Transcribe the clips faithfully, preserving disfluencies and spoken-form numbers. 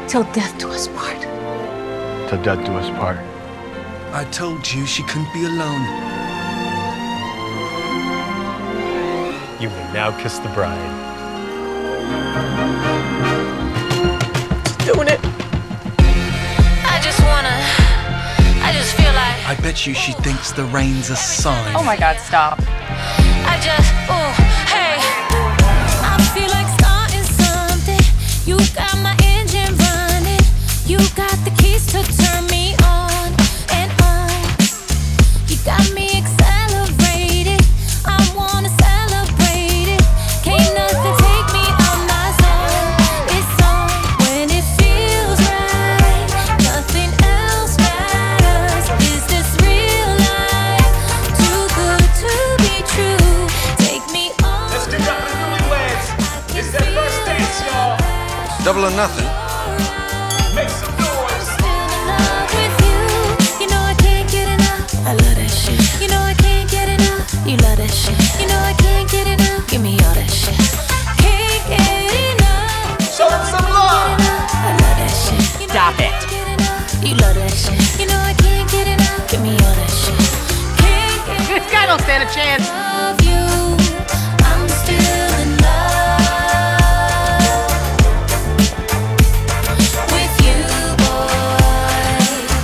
Till death do us part. Till death do us part. I told you she couldn't be alone. You may now kiss the bride. Doing it. I just wanna, I just feel like I bet you she thinks the rain's a sign. Oh my God, stop. I just, ooh, hey. I feel like starting something. You got my engine running. You got the keys to turn me on and on. You got me accelerated. I wanna celebrate it. Can't nothing take me out my zone. It's on when it feels right. Nothing else matters. Is this real life? Too good to be true. Take me on. Let's do that with newlyweds. It's their first dance, y'all. Double or nothing. Make some noise. Still in love with you. You know I can't get enough. I love that shit. You know I can't get enough. You love that shit. You know I can't get enough. Give me all that shit. Can't get enough. Show them some love. I love that shit. You know Stop I it. can't get enough. You love that shit. You know I can't get enough. Give me all that shit. Can't get This guy don't stand a chance. enough of you. I'm still in love with you, boy.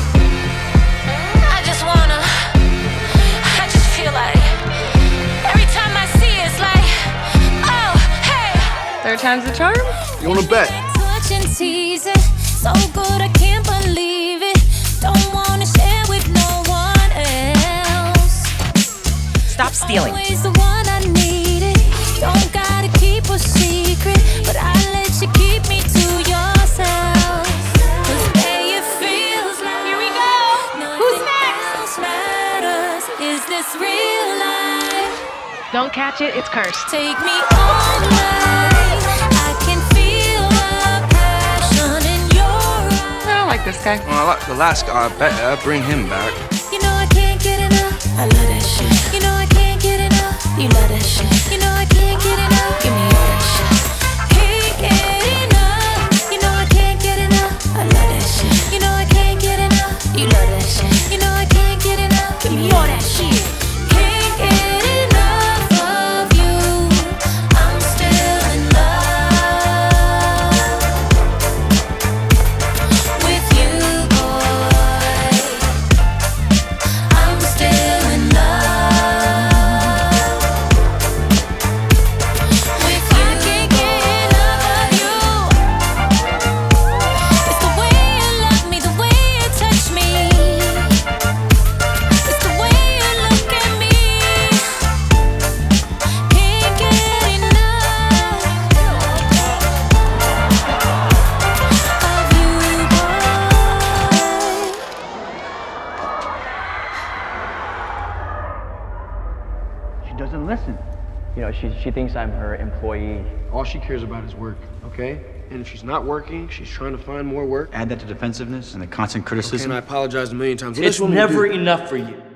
I just wanna, I just feel like every time I see it, it's like, oh, hey. Third time's the charm. You wanna bet? Touch and tease it, so good I can't believe it. Don't wanna share with no one else. Stop stealing. Always the one I needed. Don't gotta keep a secret, but I let you keep me to yourself. 'Cause babe, it feels like Here we go. Who's next? nothing else matters. Is this real life? Don't catch it, it's cursed. Take me all night. I can feel the passion in your eyes. I don't like this guy. Well, I like the last guy better. Bring him back. You know I can't get enough. I love that shit. You know I can't get enough. You love that shit. You know I can't get enough. Give me all that shit. Can't get enough. You know I can't get enough. I love that shit. You know I can't get enough. You love that shit. You know I can't get enough. Give me all that shit. Can't get enough of you. I'm still in love with you, boy. I'm still in love with you. I can't get enough of you. It's the way you love me, the way you touch me. It's the way you look at me. Can't get enough of you, boy. She doesn't listen. You know, she, she thinks I'm her employee. All she cares about is work, okay? And if she's not working, she's trying to find more work. Add that to defensiveness and the constant Okay, criticism. and I apologize a million times. What It's else you want me to never do? enough for you.